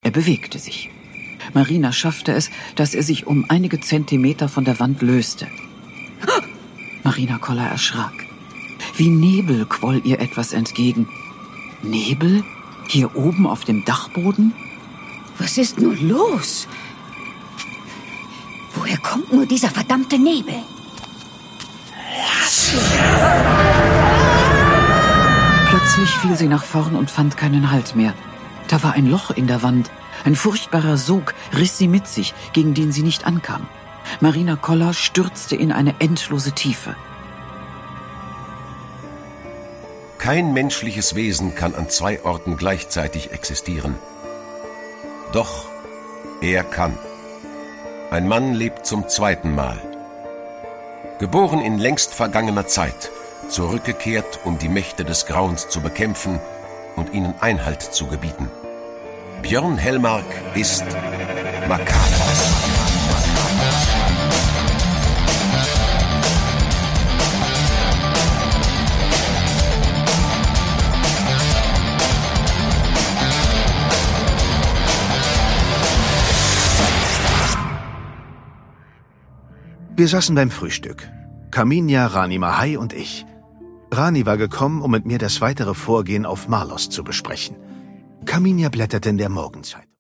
Er bewegte sich. Marina schaffte es, dass er sich um einige Zentimeter von der Wand löste. Marina Koller erschrak. Wie Nebel quoll ihr etwas entgegen. Nebel? Hier oben auf dem Dachboden? Was ist nun los? Woher kommt nur dieser verdammte Nebel? Plötzlich fiel sie nach vorn und fand keinen Halt mehr. Da war ein Loch in der Wand. Ein furchtbarer Sog riss sie mit sich, gegen den sie nicht ankam. Marina Koller stürzte in eine endlose Tiefe. Kein menschliches Wesen kann an 2 Orten gleichzeitig existieren. Doch er kann. Ein Mann lebt zum 2. Mal. Geboren in längst vergangener Zeit, zurückgekehrt, um die Mächte des Grauens zu bekämpfen und ihnen Einhalt zu gebieten. Björn Hellmark ist makaber. Wir saßen beim Frühstück. Carminia, Rani Mahai und ich. Rani war gekommen, um mit mir das weitere Vorgehen auf Marlos zu besprechen. Carminia blätterte in der Morgenzeitung.